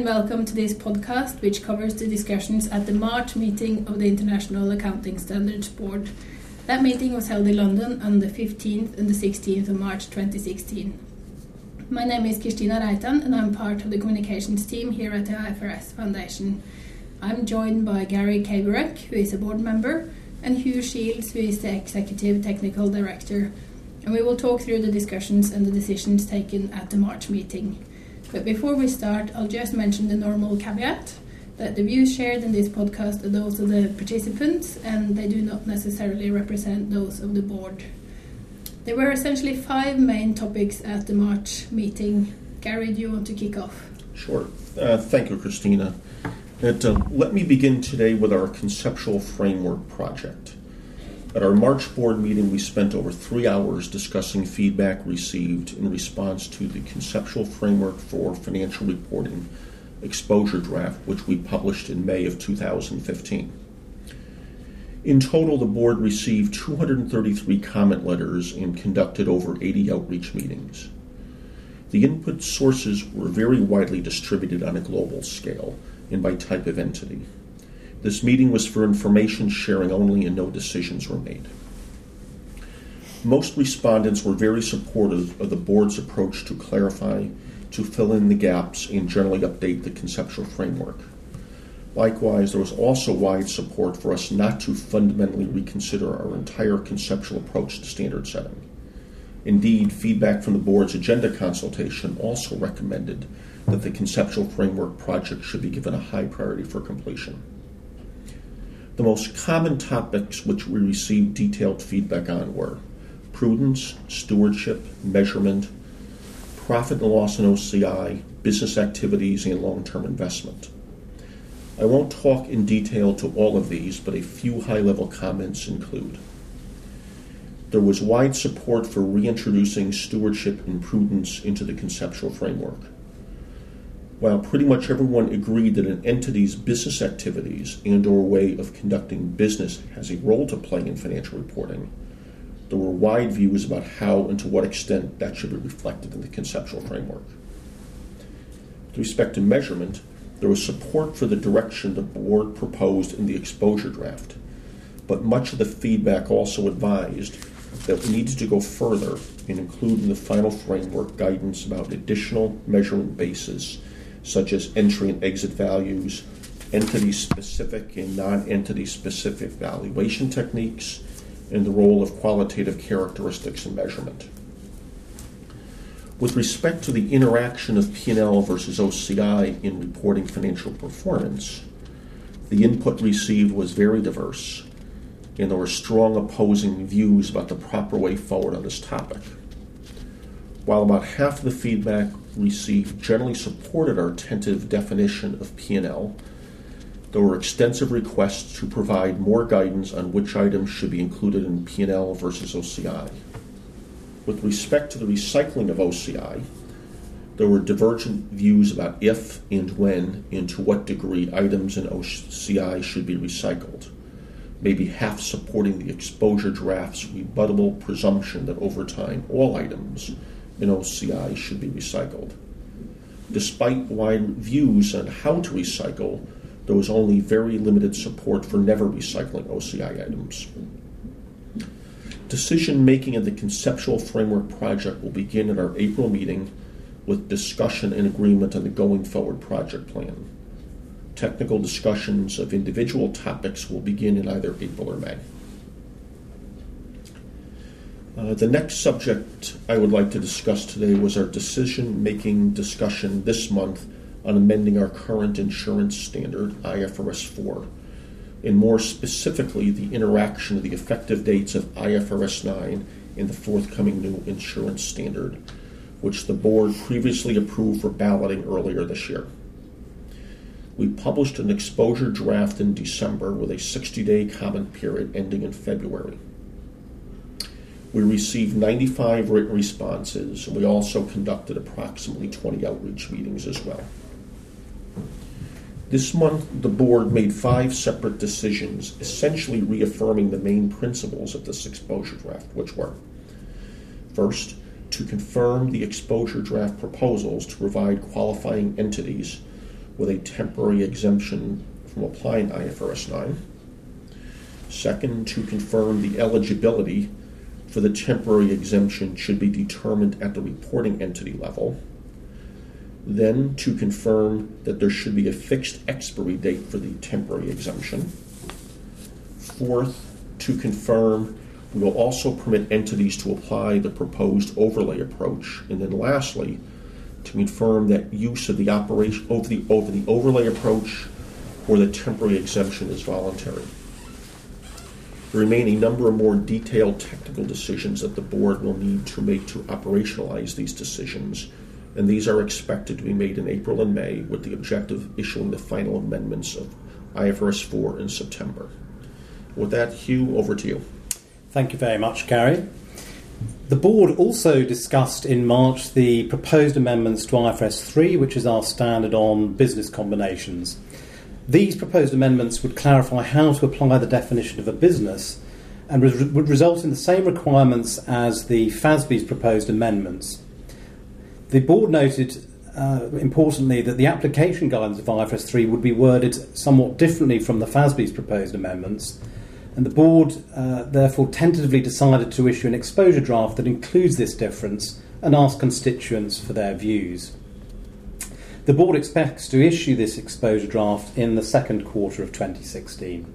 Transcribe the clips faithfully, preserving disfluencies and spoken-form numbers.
and welcome to this podcast, which covers the discussions at the March meeting of the International Accounting Standards Board. That meeting was held in London on the fifteenth and the sixteenth of March twenty sixteen. My name is Kristina Reitan, and I'm part of the communications team here at the I F R S Foundation. I'm joined by Gary Kagerek, who is a board member, and Hugh Shields, who is the Executive Technical Director. And we will talk through the discussions and the decisions taken at the March meeting. But before we start, I'll just mention the normal caveat that the views shared in this podcast are those of the participants and they do not necessarily represent those of the board. There were essentially five main topics at the March meeting. Gary, do you want to kick off? Sure. Uh, thank you, Kristina. And, uh, let me begin today with our conceptual framework project. At our March board meeting, we spent over three hours discussing feedback received in response to the conceptual framework for financial reporting exposure draft, which we published in May of two thousand fifteen. In total, the board received two hundred thirty-three comment letters and conducted over eighty outreach meetings. The input sources were very widely distributed on a global scale and by type of entity. This meeting was for information sharing only and no decisions were made. Most respondents were very supportive of the board's approach to clarify, to fill in the gaps, and generally update the conceptual framework. Likewise, there was also wide support for us not to fundamentally reconsider our entire conceptual approach to standard setting. Indeed, feedback from the board's agenda consultation also recommended that the conceptual framework project should be given a high priority for completion. The most common topics which we received detailed feedback on were prudence, stewardship, measurement, profit and loss in O C I, business activities, and long-term investment. I won't talk in detail to all of these, but a few high-level comments include: there was wide support for reintroducing stewardship and prudence into the conceptual framework. While pretty much everyone agreed that an entity's business activities and or way of conducting business has a role to play in financial reporting, there were wide views about how and to what extent that should be reflected in the conceptual framework. With respect to measurement, there was support for the direction the board proposed in the exposure draft, but much of the feedback also advised that we needed to go further and include in the final framework guidance about additional measurement bases such as entry and exit values, entity-specific and non-entity-specific valuation techniques, and the role of qualitative characteristics in measurement. With respect to the interaction of P and L versus O C I in reporting financial performance, the input received was very diverse, and there were strong opposing views about the proper way forward on this topic. While about half of the feedback received generally supported our tentative definition of P and L, there were extensive requests to provide more guidance on which items should be included in P and L versus O C I. With respect to the recycling of O C I, there were divergent views about if and when and to what degree items in O C I should be recycled, maybe half supporting the exposure draft's rebuttable presumption that over time all items in O C I should be recycled. Despite wide views on how to recycle, there was only very limited support for never recycling O C I items. Decision-making in the conceptual framework project will begin at our April meeting with discussion and agreement on the going forward project plan. Technical discussions of individual topics will begin in either April or May. Uh, the next subject I would like to discuss today was our decision-making discussion this month on amending our current insurance standard, I F R S four, and more specifically the interaction of the effective dates of I F R S nine and the forthcoming new insurance standard, which the board previously approved for balloting earlier this year. We published an exposure draft in December with a sixty-day comment period ending in February. We received ninety-five written responses, and we also conducted approximately twenty outreach meetings as well. This month, the board made five separate decisions, essentially reaffirming the main principles of this exposure draft, which were: first, to confirm the exposure draft proposals to provide qualifying entities with a temporary exemption from applying I F R S nine. Second, to confirm the eligibility for the temporary exemption should be determined at the reporting entity level. Then, to confirm that there should be a fixed expiry date for the temporary exemption. Fourth, to confirm we will also permit entities to apply the proposed overlay approach. And then lastly, to confirm that use of the operation over the, over the overlay approach or the temporary exemption is voluntary. There remain a number of more detailed technical decisions that the board will need to make to operationalize these decisions, and these are expected to be made in April and May, with the objective of issuing the final amendments of I F R S four in September. With that, Hugh, over to you. Thank you very much, Gary. The board also discussed in March the proposed amendments to I F R S three, which is our standard on business combinations. These proposed amendments would clarify how to apply the definition of a business and re- would result in the same requirements as the F A S B's proposed amendments. The board noted, uh, importantly, that the application guidance of I F R S three would be worded somewhat differently from the F A S B's proposed amendments, and the board uh, therefore tentatively decided to issue an exposure draft that includes this difference and ask constituents for their views. The board expects to issue this exposure draft in the second quarter of twenty sixteen.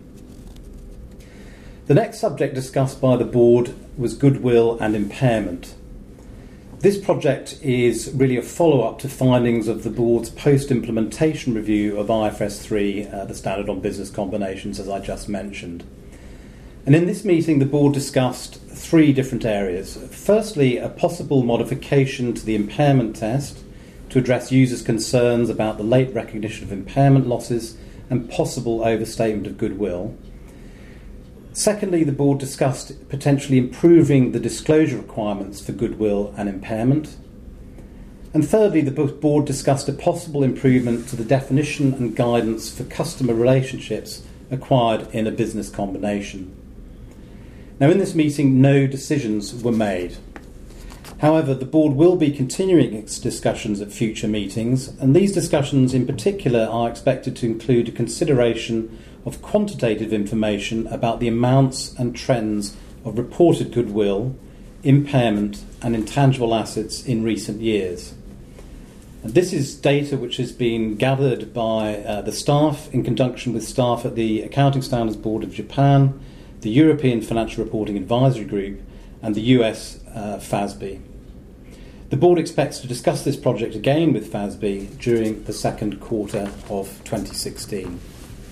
The next subject discussed by the board was goodwill and impairment. This project is really a follow-up to findings of the board's post-implementation review of I F R S three, uh, the standard on business combinations, as I just mentioned. And in this meeting, the board discussed three different areas. Firstly, a possible modification to the impairment test to address users' concerns about the late recognition of impairment losses and possible overstatement of goodwill. Secondly, the board discussed potentially improving the disclosure requirements for goodwill and impairment. And thirdly, the board discussed a possible improvement to the definition and guidance for customer relationships acquired in a business combination. Now, in this meeting, no decisions were made. However, the board will be continuing its discussions at future meetings, and these discussions in particular are expected to include a consideration of quantitative information about the amounts and trends of reported goodwill, impairment and intangible assets in recent years. And this is data which has been gathered by uh, the staff in conjunction with staff at the Accounting Standards Board of Japan, the European Financial Reporting Advisory Group and the U S uh, F A S B. The board expects to discuss this project again with F A S B during the second quarter of twenty sixteen.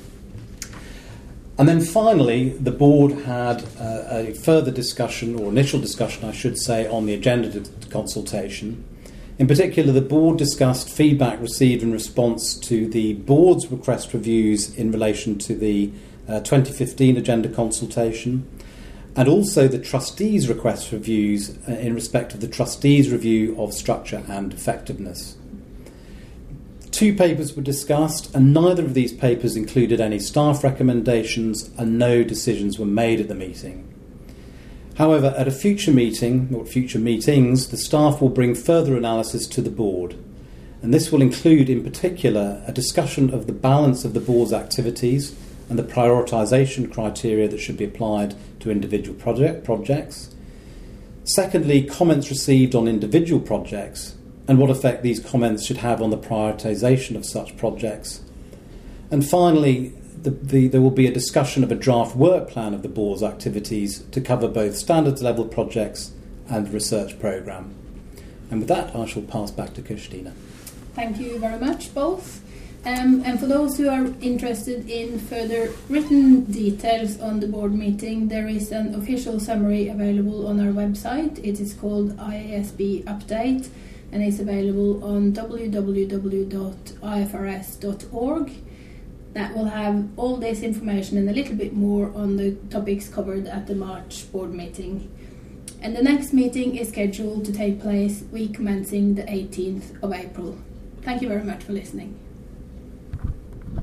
And then finally, the board had uh, a further discussion, or initial discussion I should say, on the agenda consultation. In particular, the board discussed feedback received in response to the board's request for views in relation to the uh, twenty fifteen agenda consultation, and also the trustees' request for views uh, in respect of the trustees' review of structure and effectiveness. Two papers were discussed, and neither of these papers included any staff recommendations, and no decisions were made at the meeting. However, at a future meeting, or future meetings, the staff will bring further analysis to the board, and this will include, in particular, a discussion of the balance of the board's activities and the prioritisation criteria that should be applied to individual project projects. Secondly, comments received on individual projects and what effect these comments should have on the prioritisation of such projects. And finally, the, the, there will be a discussion of a draft work plan of the board's activities to cover both standards level projects and the research programme. And with that, I shall pass back to Kristina. Thank you very much, both. Um, and for those who are interested in further written details on the board meeting, there is an official summary available on our website. It is called I A S B Update, and it's available on w w w dot i f r s dot org. That will have all this information and a little bit more on the topics covered at the March board meeting. And the next meeting is scheduled to take place week commencing the eighteenth of April. Thank you very much for listening.